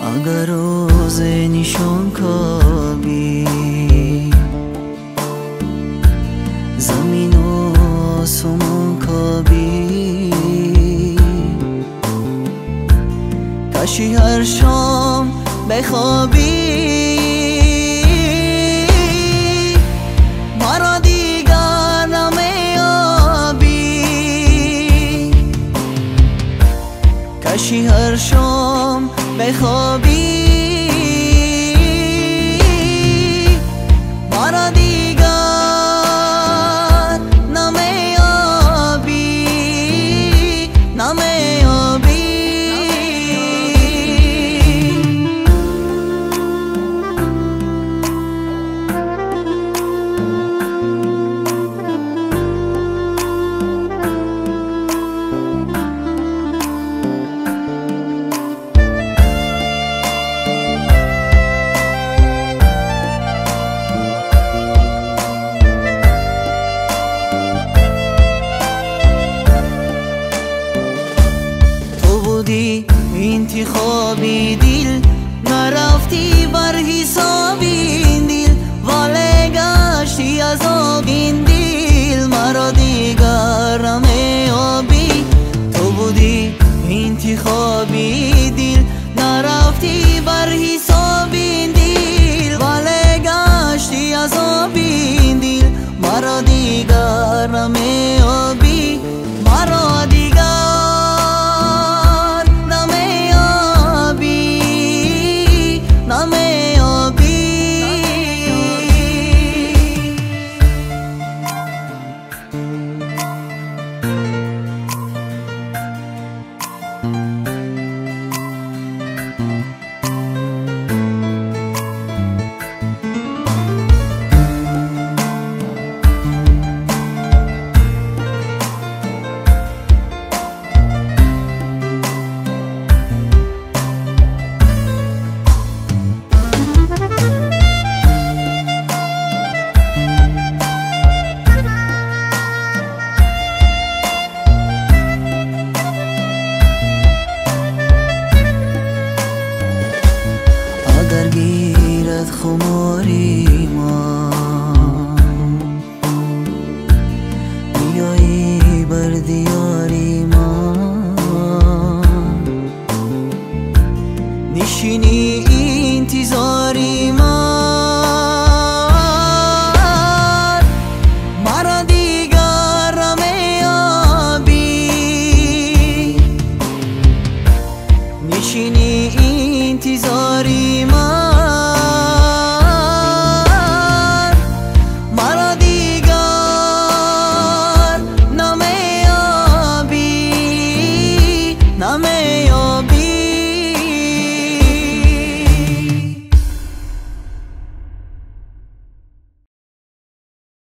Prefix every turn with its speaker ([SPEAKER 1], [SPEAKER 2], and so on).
[SPEAKER 1] اگر روز نشان کابی زمین و آسمان کابی کاشی هر شام بخوابی مرا دیگر نمیابی کاشی هر شام بخوابی مرا دیگر نمیابی انتخابی دل نرفتی بر حساب این دل ولی گشتی از آب این دل مرا دیگر نمیابی تو بودی انتخابی دل نرفتی بر حساب این دل ولی گشتی از آب این دل مرا دیگر نمیابی مرا دیگر اگر گیرد خماری ما بیایی بر دیاری ما نشینی انتظاری ما مرا دیگر نمیابی نشینی انتظاری مرا دیگر نمیابی